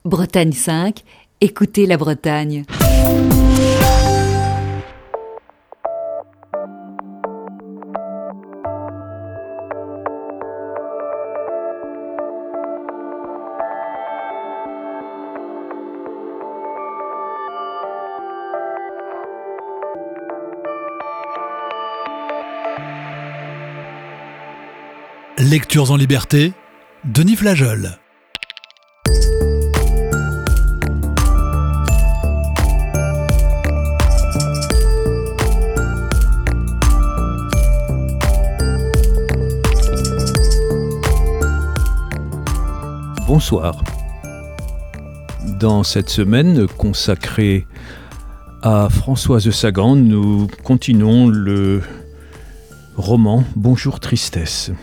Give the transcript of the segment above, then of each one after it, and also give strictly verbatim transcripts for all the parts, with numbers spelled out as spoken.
Bretagne cinq, écoutez la Bretagne. Lectures en liberté, Denis Flageol. Bonsoir. Dans cette semaine consacrée à Françoise Sagan, nous continuons le roman Bonjour Tristesse.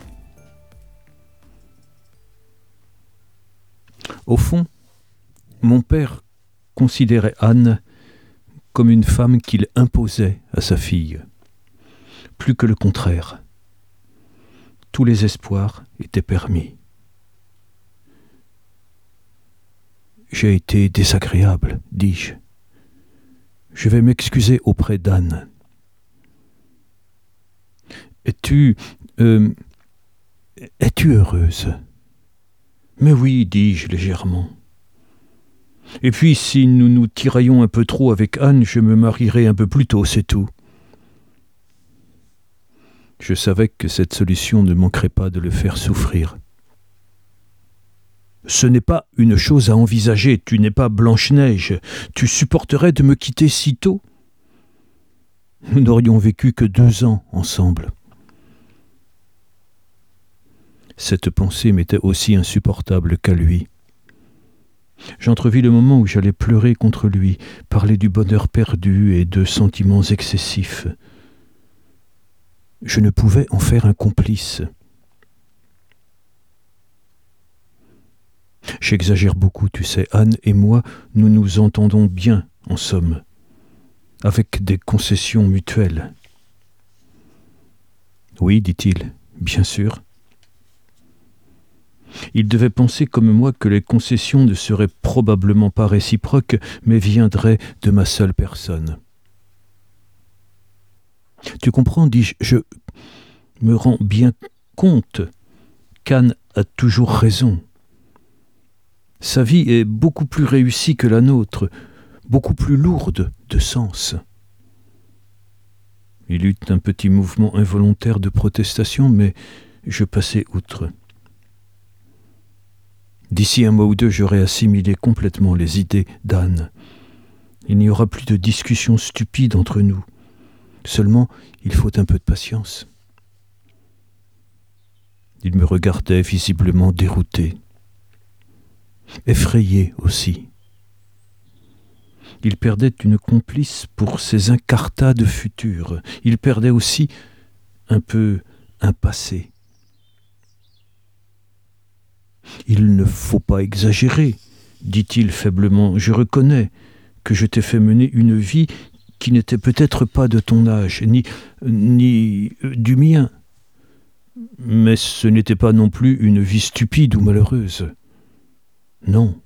Au fond, mon père considérait Anne comme une femme qu'il imposait à sa fille, plus que le contraire. Tous les espoirs étaient permis. J'ai été désagréable, dis-je. Je vais m'excuser auprès d'Anne. Es-tu... Euh, es-tu heureuse ? Mais oui, dis-je légèrement. Et puis, si nous nous tiraillons un peu trop avec Anne, je me marierai un peu plus tôt, c'est tout. Je savais que cette solution ne manquerait pas de le faire souffrir. Ce n'est pas une chose à envisager, tu n'es pas Blanche-Neige. Tu supporterais de me quitter si tôt ? Nous n'aurions vécu que deux ans ensemble. Cette pensée m'était aussi insupportable qu'à lui. J'entrevis le moment où j'allais pleurer contre lui, parler du bonheur perdu et de sentiments excessifs. Je ne pouvais en faire un complice. J'exagère beaucoup, tu sais, Anne et moi, nous nous entendons bien, en somme, avec des concessions mutuelles. Oui, dit-il, bien sûr. Il devait penser comme moi que les concessions ne seraient probablement pas réciproques, mais viendraient de ma seule personne. Tu comprends, dis-je, je me rends bien compte qu'Anne a toujours raison. Sa vie est beaucoup plus réussie que la nôtre, beaucoup plus lourde de sens. Il eut un petit mouvement involontaire de protestation, mais je passai outre. D'ici un mois ou deux, j'aurai assimilé complètement les idées d'Anne. Il n'y aura plus de discussions stupides entre nous. Seulement, il faut un peu de patience. Il me regardait visiblement dérouté, effrayé aussi. Il perdait une complice pour ses incartades futures. Il perdait aussi un peu un passé. Il ne faut pas exagérer, dit-il faiblement. Je reconnais que je t'ai fait mener une vie qui n'était peut-être pas de ton âge, ni, ni du mien. Mais ce n'était pas non plus une vie stupide ou malheureuse. Non.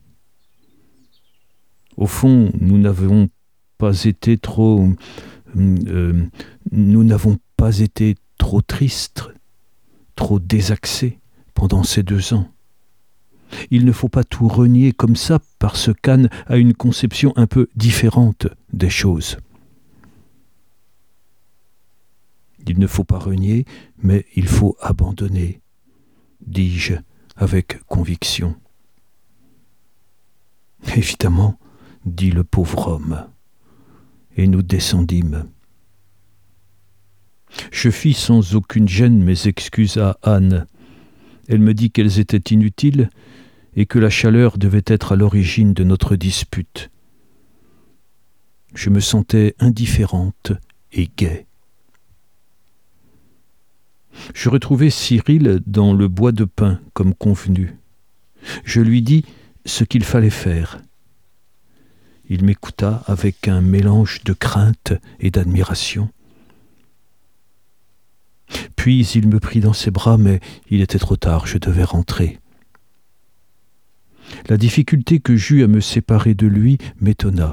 Au fond, nous n'avons pas été trop... Euh, nous n'avons pas été trop tristes, trop désaxés pendant ces deux ans. Il ne faut pas tout renier comme ça parce qu'Anne a une conception un peu différente des choses. Il ne faut pas renier, mais il faut abandonner, dis-je avec conviction. Évidemment, dit le pauvre homme, et nous descendîmes. Je fis sans aucune gêne mes excuses à Anne. Elle me dit qu'elles étaient inutiles et que la chaleur devait être à l'origine de notre dispute. Je me sentais indifférente et gaie. Je retrouvai Cyril dans le bois de pin comme convenu. Je lui dis ce qu'il fallait faire. Il m'écouta avec un mélange de crainte et d'admiration. Puis il me prit dans ses bras, mais il était trop tard, je devais rentrer. La difficulté que j'eus à me séparer de lui m'étonna.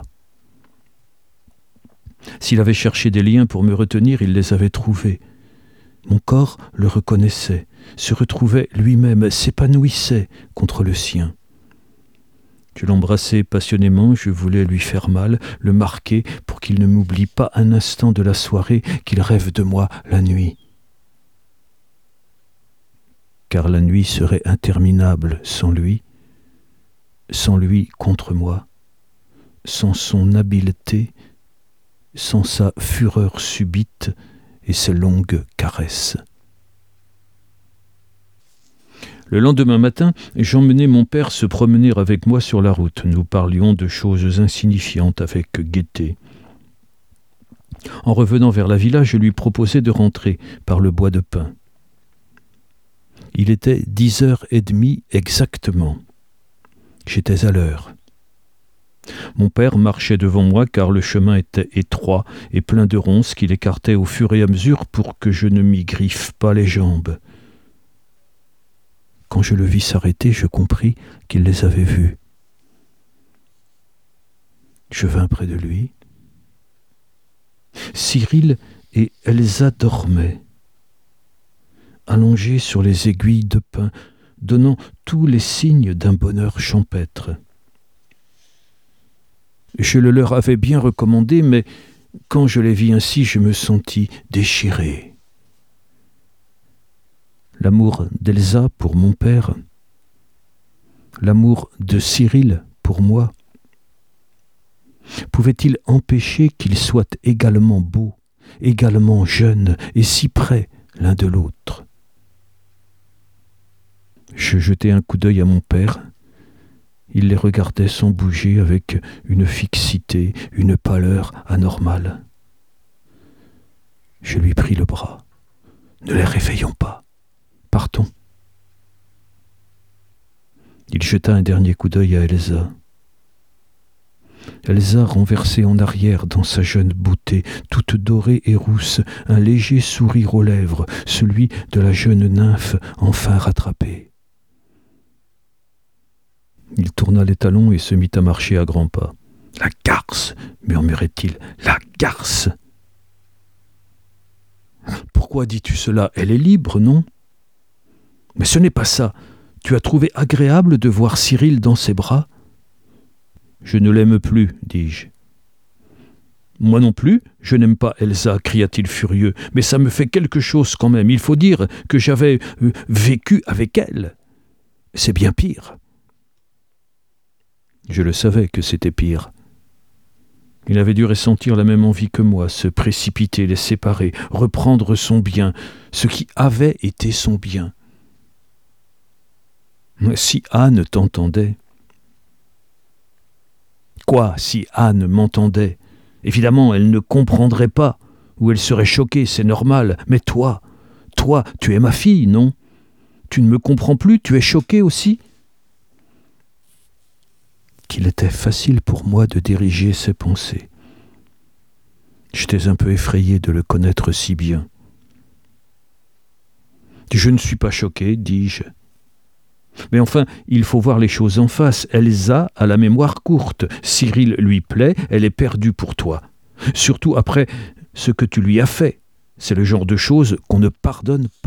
S'il avait cherché des liens pour me retenir, il les avait trouvés. Mon corps le reconnaissait, se retrouvait lui-même, s'épanouissait contre le sien. Je l'embrassai passionnément, je voulais lui faire mal, le marquer pour qu'il ne m'oublie pas un instant de la soirée, qu'il rêve de moi la nuit. Car la nuit serait interminable sans lui, sans lui contre moi, sans son habileté, sans sa fureur subite et ses longues caresses. Le lendemain matin, j'emmenai mon père se promener avec moi sur la route. Nous parlions de choses insignifiantes avec gaieté. En revenant vers la villa, je lui proposai de rentrer par le bois de pin. Il était dix heures et demie exactement. J'étais à l'heure. Mon père marchait devant moi car le chemin était étroit et plein de ronces qu'il écartait au fur et à mesure pour que je ne m'y griffe pas les jambes. Quand je le vis s'arrêter, je compris qu'il les avait vus. Je vins près de lui. Cyril et Elsa dormaient, allongés sur les aiguilles de pin, donnant tous les signes d'un bonheur champêtre. Je le leur avais bien recommandé, mais quand je les vis ainsi, je me sentis déchiré. L'amour d'Elsa pour mon père, l'amour de Cyril pour moi, pouvait-il empêcher qu'ils soient également beaux, également jeunes et si près l'un de l'autre? Je jetai un coup d'œil à mon père. Il les regardait sans bouger avec une fixité, une pâleur anormale. Je lui pris le bras. Ne les réveillons pas. Partons. Il jeta un dernier coup d'œil à Elsa. Elsa renversée en arrière dans sa jeune beauté, toute dorée et rousse, un léger sourire aux lèvres, celui de la jeune nymphe enfin rattrapée. Il tourna les talons et se mit à marcher à grands pas. « La garce !» murmurait-il. « La garce !»« Pourquoi dis-tu cela? Elle est libre, non ?»« Mais ce n'est pas ça. Tu as trouvé agréable de voir Cyril dans ses bras ?»« Je ne l'aime plus, dis-je. »« Moi non plus, je n'aime pas Elsa, cria-t-il furieux, mais ça me fait quelque chose quand même. Il faut dire que j'avais euh, vécu avec elle. C'est bien pire. » Je le savais que c'était pire. Il avait dû ressentir la même envie que moi, se précipiter, les séparer, reprendre son bien, ce qui avait été son bien. Si Anne t'entendait. Quoi, si Anne m'entendait? Évidemment, elle ne comprendrait pas, ou elle serait choquée, c'est normal. Mais toi, toi, tu es ma fille, non? Tu ne me comprends plus, tu es choquée aussi? Qu'il était facile pour moi de diriger ses pensées. J'étais un peu effrayé de le connaître si bien. « Je ne suis pas choqué, dis-je. Mais enfin, il faut voir les choses en face. Elsa a la mémoire courte. Cyril lui plaît, elle est perdue pour toi. Surtout après ce que tu lui as fait. C'est le genre de choses qu'on ne pardonne pas. »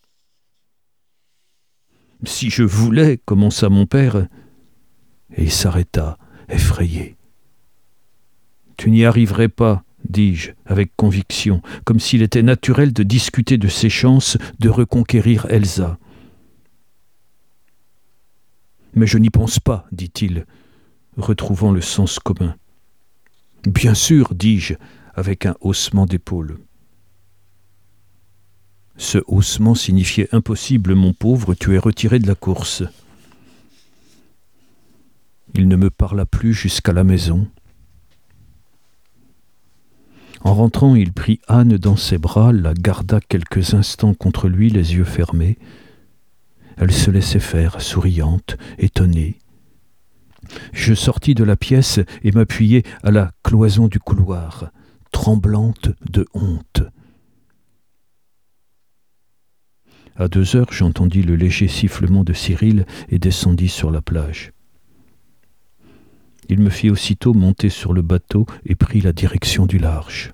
« Si je voulais, commença mon père, et il s'arrêta, effrayé. « Tu n'y arriverais pas, dis-je, avec conviction, comme s'il était naturel de discuter de ses chances de reconquérir Elsa. »« Mais je n'y pense pas, dit-il, retrouvant le sens commun. »« Bien sûr, dis-je, avec un haussement d'épaules. » Ce haussement signifiait « Impossible, mon pauvre, tu es retiré de la course. » Il ne me parla plus jusqu'à la maison. En rentrant, il prit Anne dans ses bras, la garda quelques instants contre lui, les yeux fermés. Elle se laissait faire, souriante, étonnée. Je sortis de la pièce et m'appuyai à la cloison du couloir, tremblante de honte. À deux heures, j'entendis le léger sifflement de Cyril et descendis sur la plage. Il me fit aussitôt monter sur le bateau et prit la direction du large.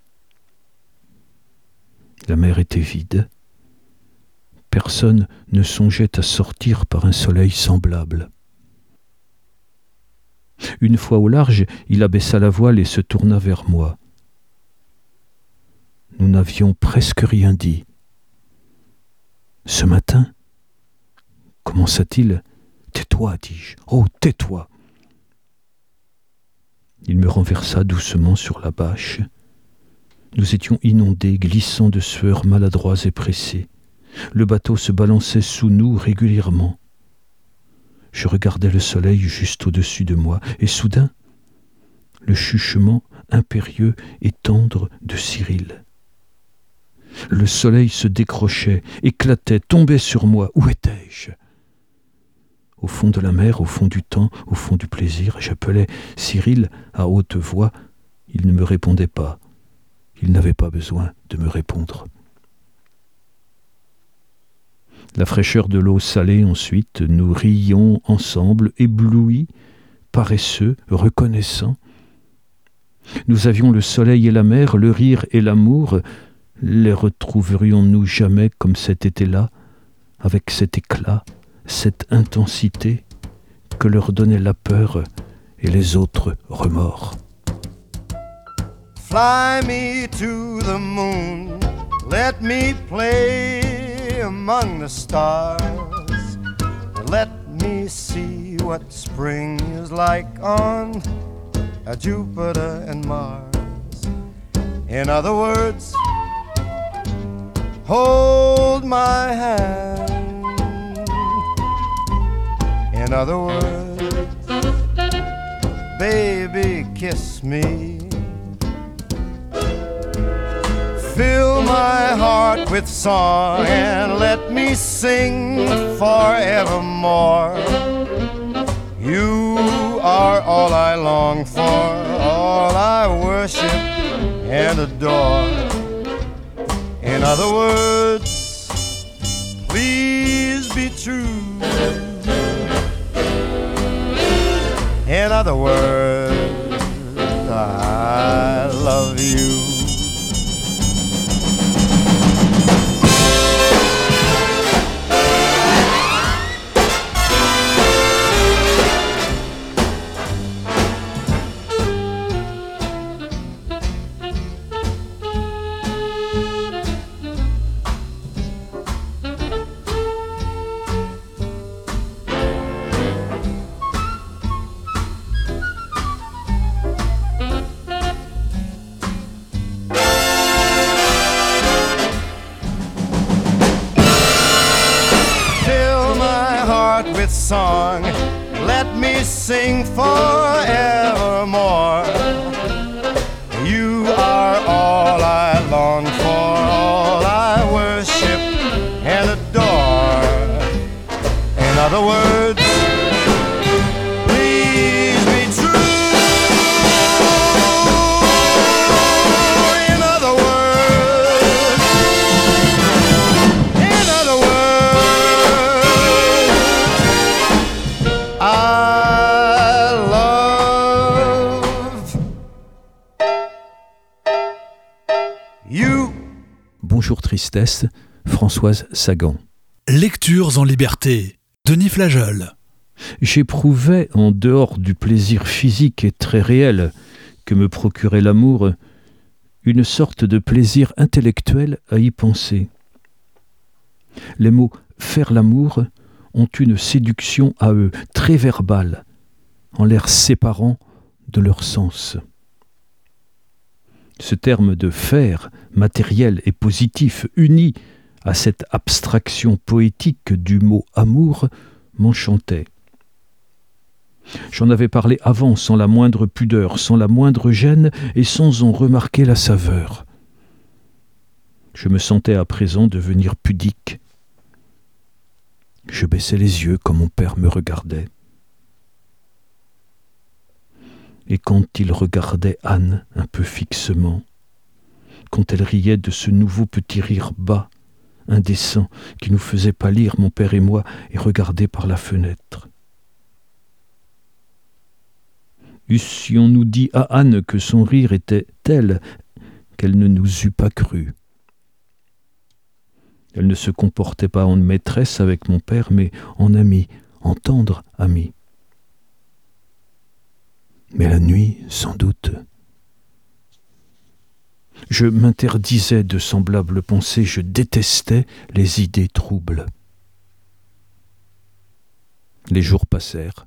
La mer était vide. Personne ne songeait à sortir par un soleil semblable. Une fois au large, il abaissa la voile et se tourna vers moi. Nous n'avions presque rien dit. « Ce matin ?» commença-t-il. « Tais-toi, dis-je. Oh, tais-toi !» Il me renversa doucement sur la bâche. Nous étions inondés, glissant de sueurs maladroits et pressés. Le bateau se balançait sous nous régulièrement. Je regardais le soleil juste au-dessus de moi, et soudain, le chuchement impérieux et tendre de Cyril. Le soleil se décrochait, éclatait, tombait sur moi. Où étais-je ? Au fond de la mer, au fond du temps, au fond du plaisir, j'appelais Cyril à haute voix. Il ne me répondait pas. Il n'avait pas besoin de me répondre. La fraîcheur de l'eau salée ensuite, nous rions ensemble, éblouis, paresseux, reconnaissants. Nous avions le soleil et la mer, le rire et l'amour. Les retrouverions-nous jamais comme cet été-là, avec cet éclat, cette intensité que leur donnait la peur et les autres remords. Fly me to the moon, let me play among the stars, let me see what spring is like on Jupiter and Mars. In other words, hold my hand. In other words, baby, kiss me. Fill my heart with song and let me sing forevermore. You are all I long for, all I worship and adore. In other words, please be true. In other words, I love you. Song, let me sing forevermore. You are all I long for, all I worship and adore. In other words, please be true. In other words, in other words, I love you. Bonjour Tristesse, Françoise Sagan. Lectures en liberté, Denis Flageol. J'éprouvais, en dehors du plaisir physique et très réel que me procurait l'amour, une sorte de plaisir intellectuel à y penser. Les mots « faire l'amour » ont une séduction à eux, très verbale, en l'air séparant de leur sens. Ce terme de « faire », matériel et positif, uni à cette abstraction poétique du mot « amour », m'enchantait. J'en avais parlé avant sans la moindre pudeur, sans la moindre gêne et sans en remarquer la saveur. Je me sentais à présent devenir pudique. Je baissais les yeux quand mon père me regardait. Et quand il regardait Anne un peu fixement, quand elle riait de ce nouveau petit rire bas, indécent, qui nous faisait pâlir, mon père et moi, et regarder par la fenêtre. Eussions-nous dit à Anne que son rire était tel qu'elle ne nous eût pas cru. Elle ne se comportait pas en maîtresse avec mon père, mais en amie, en tendre amie. Mais la nuit, sans doute. Je m'interdisais de semblables pensées, je détestais les idées troubles. Les jours passèrent.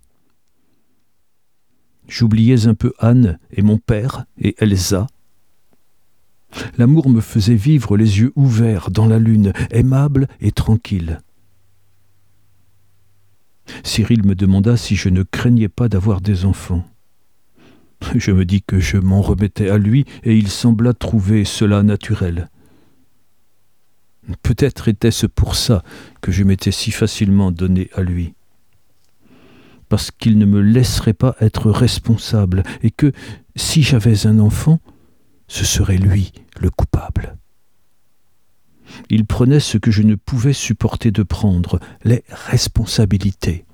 J'oubliais un peu Anne et mon père et Elsa. L'amour me faisait vivre les yeux ouverts dans la lune, aimable et tranquille. Cyril me demanda si je ne craignais pas d'avoir des enfants. Je me dis que je m'en remettais à lui et il sembla trouver cela naturel. Peut-être était-ce pour ça que je m'étais si facilement donné à lui. Parce qu'il ne me laisserait pas être responsable et que, si j'avais un enfant, ce serait lui le coupable. Il prenait ce que je ne pouvais supporter de prendre, les responsabilités.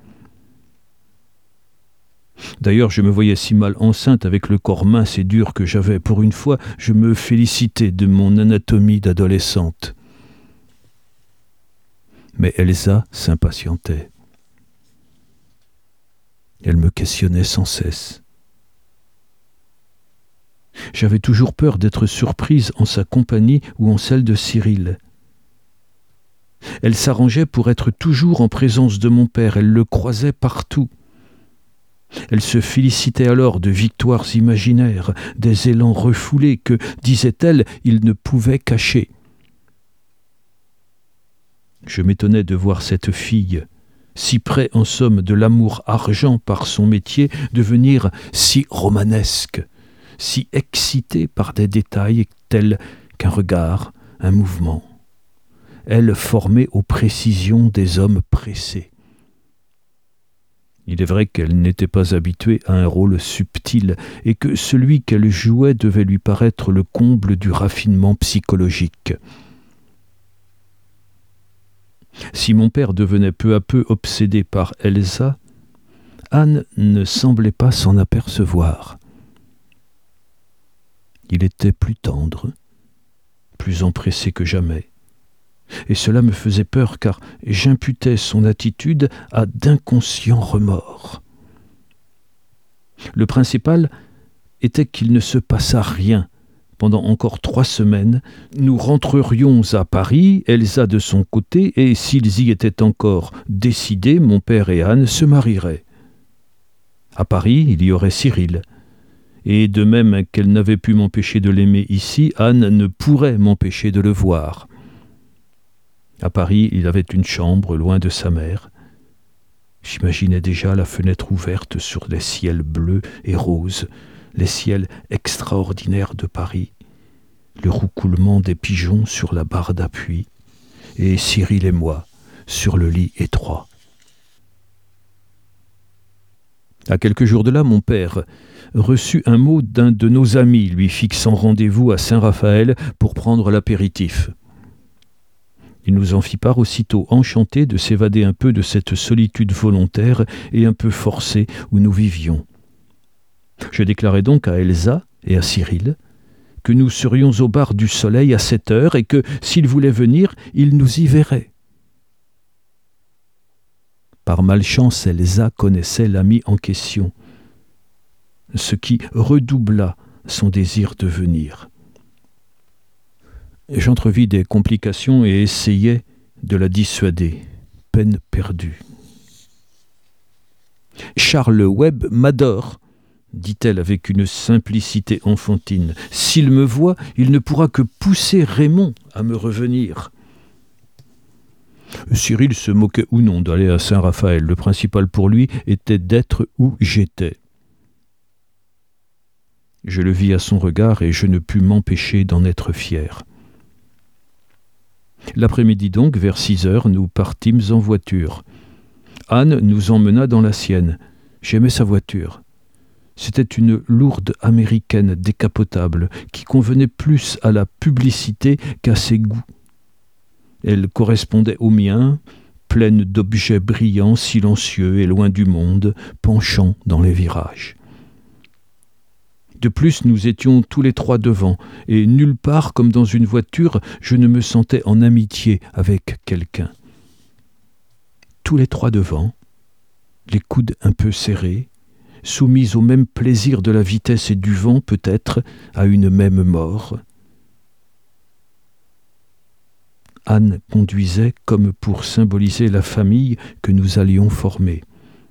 D'ailleurs, je me voyais si mal enceinte avec le corps mince et dur que j'avais. Pour une fois, je me félicitais de mon anatomie d'adolescente. Mais Elsa s'impatientait. Elle me questionnait sans cesse. J'avais toujours peur d'être surprise en sa compagnie ou en celle de Cyril. Elle s'arrangeait pour être toujours en présence de mon père, elle le croisait partout. Elle se félicitait alors de victoires imaginaires, des élans refoulés que, disait-elle, il ne pouvait cacher. Je m'étonnais de voir cette fille, si près en somme de l'amour argent par son métier, devenir si romanesque, si excitée par des détails tels qu'un regard, un mouvement. Elle formait aux précisions des hommes pressés. Il est vrai qu'elle n'était pas habituée à un rôle subtil et que celui qu'elle jouait devait lui paraître le comble du raffinement psychologique. Si mon père devenait peu à peu obsédé par Elsa, Anne ne semblait pas s'en apercevoir. Il était plus tendre, plus empressé que jamais. Et cela me faisait peur car j'imputais son attitude à d'inconscients remords. Le principal était qu'il ne se passa rien. Pendant encore trois semaines, nous rentrerions à Paris, Elsa de son côté, et s'ils y étaient encore décidés, mon père et Anne se marieraient. À Paris, il y aurait Cyril. Et de même qu'elle n'avait pu m'empêcher de l'aimer ici, Anne ne pourrait m'empêcher de le voir. À Paris, il avait une chambre loin de sa mère. J'imaginais déjà la fenêtre ouverte sur les ciels bleus et roses, les ciels extraordinaires de Paris, le roucoulement des pigeons sur la barre d'appui, et Cyril et moi sur le lit étroit. À quelques jours de là, mon père reçut un mot d'un de nos amis, lui fixant rendez-vous à Saint-Raphaël pour prendre l'apéritif. Il nous en fit part aussitôt, enchanté de s'évader un peu de cette solitude volontaire et un peu forcée où nous vivions. Je déclarai donc à Elsa et à Cyril que nous serions au bar du Soleil à sept heures et que, s'ils voulaient venir, ils nous y verraient. Par malchance, Elsa connaissait l'ami en question, ce qui redoubla son désir de venir. J'entrevis des complications et essayai de la dissuader. Peine perdue. « Charles Webb m'adore, dit-elle avec une simplicité enfantine. S'il me voit, il ne pourra que pousser Raymond à me revenir. » Cyril se moquait ou non d'aller à Saint-Raphaël. Le principal pour lui était d'être où j'étais. Je le vis à son regard et je ne pus m'empêcher d'en être fier. L'après-midi donc, vers six heures, nous partîmes en voiture. Anne nous emmena dans la sienne. J'aimais sa voiture. C'était une lourde américaine décapotable qui convenait plus à la publicité qu'à ses goûts. Elle correspondait au mien, pleine d'objets brillants, silencieux et loin du monde, penchant dans les virages. De plus, nous étions tous les trois devant, et nulle part, comme dans une voiture, je ne me sentais en amitié avec quelqu'un. Tous les trois devant, les coudes un peu serrés, soumis au même plaisir de la vitesse et du vent, peut-être, à une même mort. Anne conduisait comme pour symboliser la famille que nous allions former.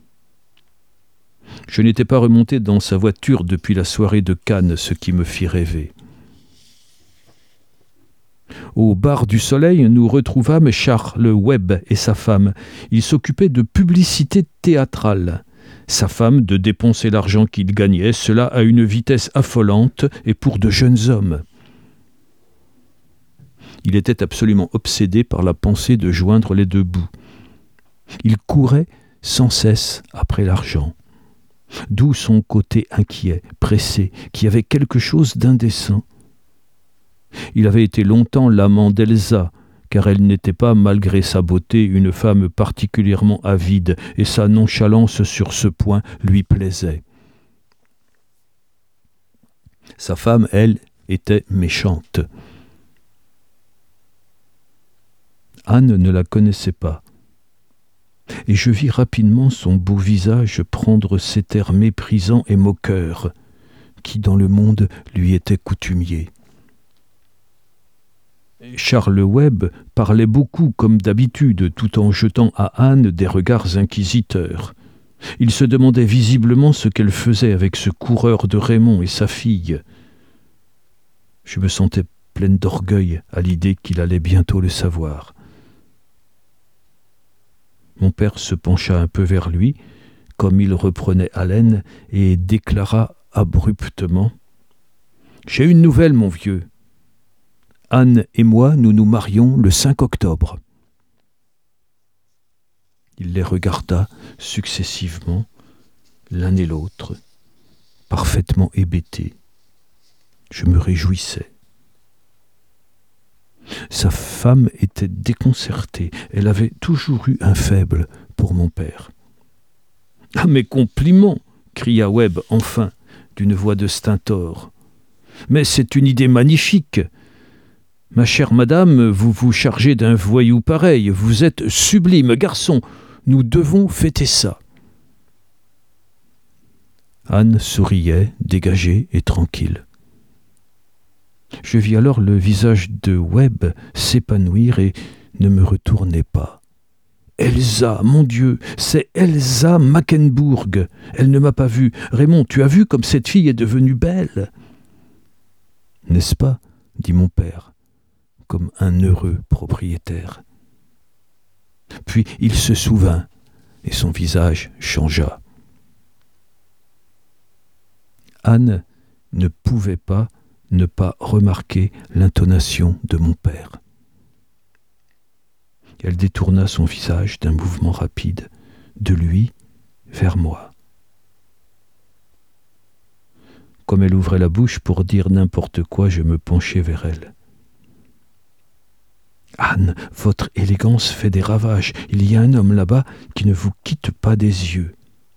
Je n'étais pas remonté dans sa voiture depuis la soirée de Cannes, ce qui me fit rêver. Au bar du Soleil, nous retrouvâmes Charles Webb et sa femme. Ils s'occupaient de publicité théâtrale. Sa femme de dépenser l'argent qu'il gagnait, cela à une vitesse affolante et pour de jeunes hommes. Il était absolument obsédé par la pensée de joindre les deux bouts. Il courait sans cesse après l'argent. D'où son côté inquiet, pressé, qui avait quelque chose d'indécent. Il avait été longtemps l'amant d'Elsa, car elle n'était pas, malgré sa beauté, une femme particulièrement avide, et sa nonchalance sur ce point lui plaisait. Sa femme, elle, était méchante. Anne ne la connaissait pas, et je vis rapidement son beau visage prendre cet air méprisant et moqueur, qui dans le monde lui était coutumier. Charles Webb parlait beaucoup comme d'habitude, tout en jetant à Anne des regards inquisiteurs. Il se demandait visiblement ce qu'elle faisait avec ce coureur de Raymond et sa fille. Je me sentais pleine d'orgueil à l'idée qu'il allait bientôt le savoir. Mon père se pencha un peu vers lui, comme il reprenait haleine, et déclara abruptement « J'ai une nouvelle, mon vieux. Anne et moi, nous nous marions le cinq octobre. » Il les regarda successivement, l'un et l'autre, parfaitement hébétés. Je me réjouissais. Sa femme était déconcertée. Elle avait toujours eu un faible pour mon père. « Ah, mes compliments !» cria Webb enfin, d'une voix de stentor. « Mais c'est une idée magnifique. Ma chère madame, vous vous chargez d'un voyou pareil. Vous êtes sublime garçon. Nous devons fêter ça. » Anne souriait, dégagée et tranquille. Je vis alors le visage de Webb s'épanouir et ne me retournai pas. « Elsa, mon Dieu, c'est Elsa Mackenbourg. Elle ne m'a pas vu. Raymond, tu as vu comme cette fille est devenue belle ?»« N'est-ce pas ?» dit mon père, comme un heureux propriétaire. Puis il se souvint et son visage changea. Anne ne pouvait pas ne pas remarquer l'intonation de mon père. Elle détourna son visage d'un mouvement rapide, de lui vers moi. Comme elle ouvrait la bouche pour dire n'importe quoi, je me penchai vers elle. « Anne, votre élégance fait des ravages. Il y a un homme là-bas qui ne vous quitte pas des yeux. »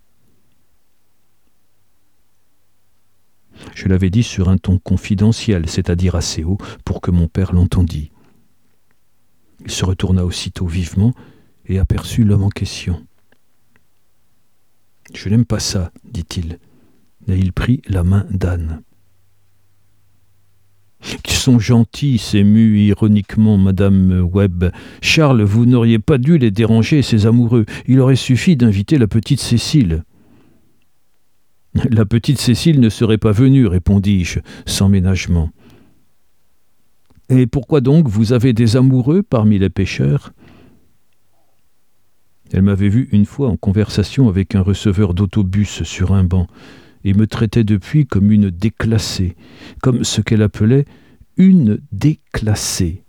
Je l'avais dit sur un ton confidentiel, c'est-à-dire assez haut, pour que mon père l'entendît. Il se retourna aussitôt vivement et aperçut l'homme en question. « Je n'aime pas ça, dit-il, et il prit la main d'Anne. « Qu'ils sont gentils, s'émut ironiquement madame Webb. Charles, vous n'auriez pas dû les déranger, ces amoureux. Il aurait suffi d'inviter la petite Cécile. » « La petite Cécile ne serait pas venue, répondis-je, sans ménagement. « Et pourquoi donc vous avez des amoureux parmi les pêcheurs ?» Elle m'avait vu une fois en conversation avec un receveur d'autobus sur un banc et me traitait depuis comme une déclassée, comme ce qu'elle appelait une déclassée.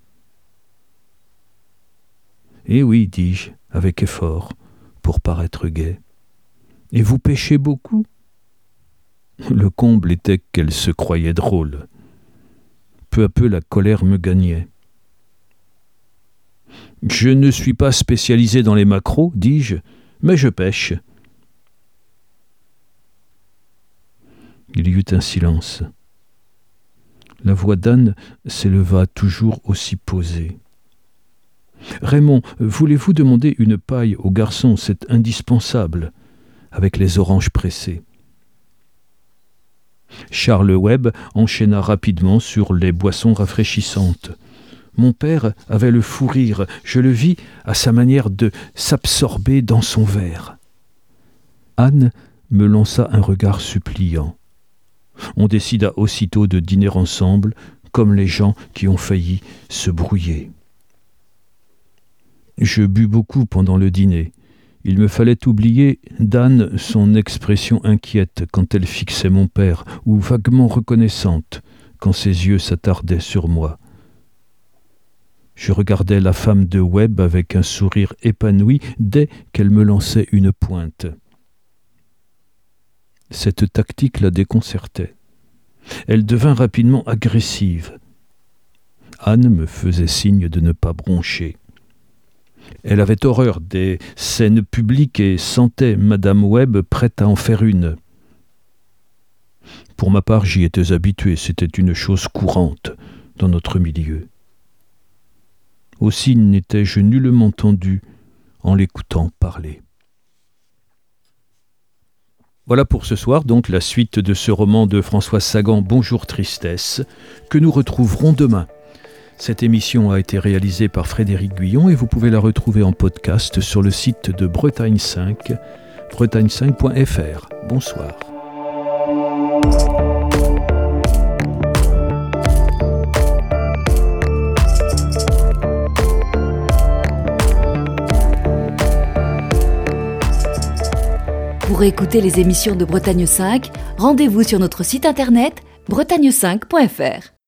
« Eh oui, dis-je, avec effort, pour paraître gai. « Et vous pêchez beaucoup ?» Le comble était qu'elle se croyait drôle. Peu à peu, la colère me gagnait. « Je ne suis pas spécialisé dans les maquereaux, dis-je, mais je pêche. » Il y eut un silence. La voix d'Anne s'éleva toujours aussi posée. « Raymond, voulez-vous demander une paille au garçon, c'est indispensable, avec les oranges pressées. » Charles Webb enchaîna rapidement sur les boissons rafraîchissantes. Mon père avait le fou rire, je le vis à sa manière de s'absorber dans son verre. Anne me lança un regard suppliant. On décida aussitôt de dîner ensemble, comme les gens qui ont failli se brouiller. Je bus beaucoup pendant le dîner. Il me fallait oublier d'Anne son expression inquiète quand elle fixait mon père, ou vaguement reconnaissante quand ses yeux s'attardaient sur moi. Je regardais la femme de Webb avec un sourire épanoui dès qu'elle me lançait une pointe. Cette tactique la déconcertait. Elle devint rapidement agressive. Anne me faisait signe de ne pas broncher. Elle avait horreur des scènes publiques et sentait Madame Webb prête à en faire une. Pour ma part, j'y étais habitué, c'était une chose courante dans notre milieu. Aussi n'étais-je nullement tendu en l'écoutant parler. Voilà pour ce soir, donc la suite de ce roman de Françoise Sagan, Bonjour Tristesse, que nous retrouverons demain. Cette émission a été réalisée par Frédéric Guyon et vous pouvez la retrouver en podcast sur le site de Bretagne cinq, bretagne cinq point f r. Bonsoir. Pour écouter les émissions de Bretagne cinq, rendez-vous sur notre site internet bretagne cinq point f r.